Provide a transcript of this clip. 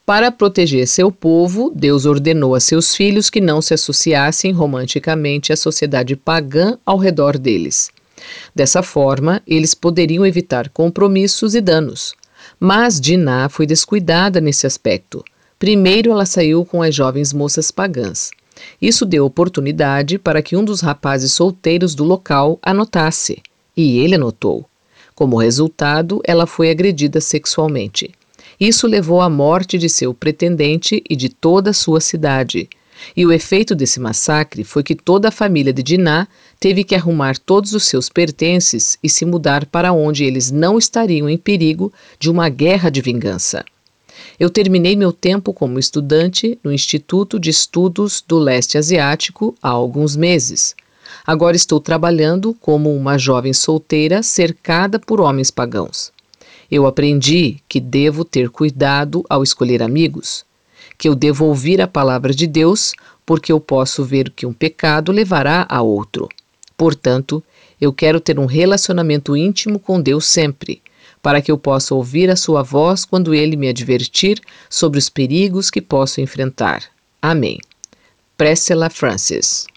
Para proteger seu povo, Deus ordenou a seus filhos que não se associassem romanticamente à sociedade pagã ao redor deles. Dessa forma, eles poderiam evitar compromissos e danos. Mas Diná foi descuidada nesse aspecto. Primeiro, ela saiu com as jovens moças pagãs. Isso deu oportunidade para que um dos rapazes solteiros do local a notasse. E ele a notou. Como resultado, ela foi agredida sexualmente. Isso levou à morte de seu pretendente e de toda a sua cidade. E o efeito desse massacre foi que toda a família de Diná teve que arrumar todos os seus pertences e se mudar para onde eles não estariam em perigo de uma guerra de vingança. Eu terminei meu tempo como estudante no Instituto de Estudos do Leste Asiático há alguns meses. Agora estou trabalhando como uma jovem solteira cercada por homens pagãos. Eu aprendi que devo ter cuidado ao escolher amigos, que eu devo ouvir a palavra de Deus, porque eu posso ver que um pecado levará a outro. Portanto, eu quero ter um relacionamento íntimo com Deus sempre, para que eu possa ouvir a sua voz quando Ele me advertir sobre os perigos que posso enfrentar. Amém. Priscilla Francis.